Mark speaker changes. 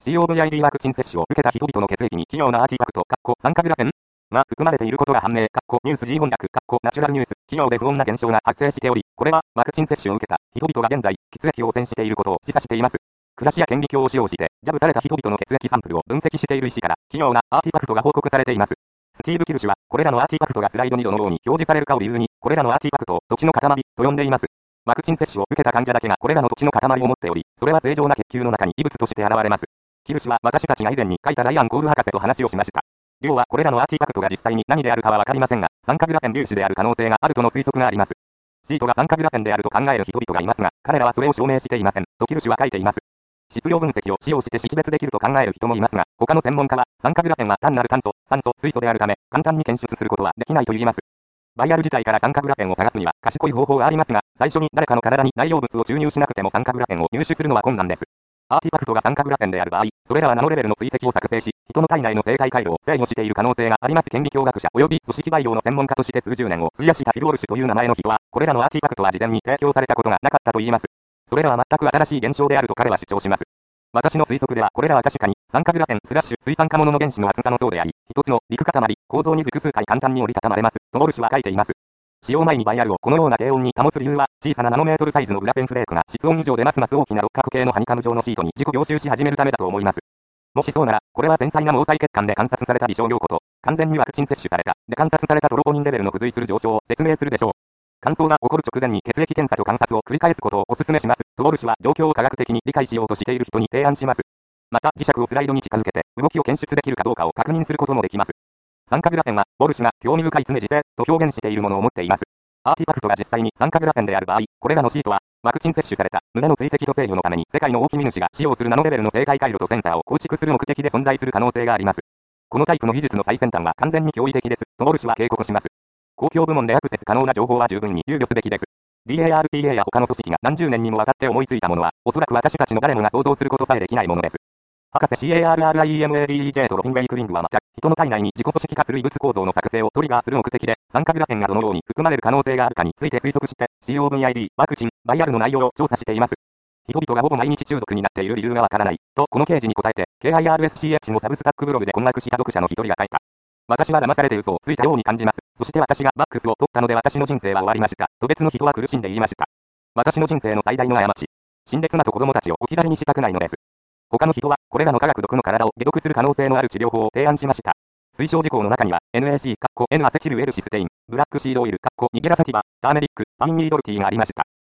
Speaker 1: COVID ワクチン接種を受けた人々の血液に奇妙なアーティファクト、酸化グラフェンが含まれていることが判明、ニュース G 翻訳、ナチュラルニュース、奇妙で不穏な現象が発生しており、これはワクチン接種を受けた人々が現在、血液を汚染していることを示唆しています。暮らしや顕微鏡を使用して、ジャブされた人々の血液サンプルを分析している医師から、奇妙なアーティファクトが報告されています。スティーブ・キル氏は、これらのアーティファクトがスライドにどのように表示されるかを理由に、これらのアーティファクトを土地の塊と呼んでいます。ワクチン接種を受けた患者だけがこれらの土地の塊を持っており、それは正常な血球の中に異物として現れます。キル氏は私たちが以前に書いたライアン・コール博士と話をしました。量はこれらのアーティファクトが実際に何であるかはわかりませんが、酸化グラフェン粒子である可能性があるとの推測があります。シートが酸化グラフェンであると考える人々がいますが、彼らはそれを証明していません、とキル氏は書いています。質量分析を使用して識別できると考える人もいますが、他の専門家は、酸化グラフェンは単なる炭素、酸素、水素であるため、簡単に検出することはできないと言います。バイアル自体から酸化グラフェンを探すには賢い方法がありますが、最初に誰かの体に内容物を注入しなくても酸化グラフェンを入手するのは困難です。アーティファクトが酸化グラフェンである場合、それらはナノレベルの追跡を作成し、人の体内の生態回路を制御している可能性があります。顕微鏡学者及び組織培養の専門家として数十年を費やしたフィルオル氏という名前の人は、これらのアーティファクトは事前に提供されたことがなかったと言います。それらは全く新しい現象であると彼は主張します。私の推測ではこれらは確かに酸化グラフェンスラッシュ水酸化物の原子の厚さの層であり、一つの陸塊、構造に複数回簡単に折りたたまれます。とウォルシュは書いています。使用前にバイアルをこのような低温に保つ理由は、小さなナノメートルサイズのグラフェンフレークが室温以上でますます大きな六角形のハニカム状のシートに自己凝集し始めるためだと思います。もしそうなら、これは繊細な毛細血管で観察された微小凝固と、完全にワクチン接種された、で観察されたトロポニンレベルの付随する上昇を説明するでしょう。乾燥が起こる直前に血液検査と観察を繰り返すことをお勧めします。とウォルシュは状況を科学的に理解しようとしている人に提案します。また磁石をスライドに近づけて、動きを検出できるかどうかを確認することもできます。酸化グラフェンは、ウォルシュが興味深い常時性と表現しているものを持っています。アーティファクトが実際に酸化グラフェンである場合、これらのシートは、ワクチン接種された胸の追跡と制御のために世界の大きみ主が使用するナノレベルの生態回路とセンサーを構築する目的で存在する可能性があります。このタイプの技術の最先端は完全に驚異的です。とウォルシュは警告します。公共部門でアクセス可能な情報は十分に憂慮すべきです。DARPA や他の組織が何十年にもわたって思いついたものは、おそらく私たちの誰もが想像することさえできないものです。博士 CARRIEMADEJ とロビン・ウェイクリングはまた、人の体内に自己組織化する異物構造の作成をトリガーする目的で、酸化グラフェンがどのように含まれる可能性があるかについて推測して、COVID、ワクチン、バイアルの内容を調査しています。人々がほぼ毎日中毒になっている理由がわからない、とこの記事に答えて、KIRSCH のサブスタックブログで困惑した読者の一人が書いた。私は騙されて嘘をついたように感じます。そして私がバックスを取ったので私の人生は終わりました。と別の人は苦しんで言いました。私の人生の最大の過ち。死んで妻と子供たちを置き去りにしたくないのです。他の人は、これらの化学毒の体を解毒する可能性のある治療法を提案しました。推奨事項の中には、NAC、N アセチルエルシステイン、ブラックシードオイル、ニゲラサティバ、ターメリック、パインニードルティーがありました。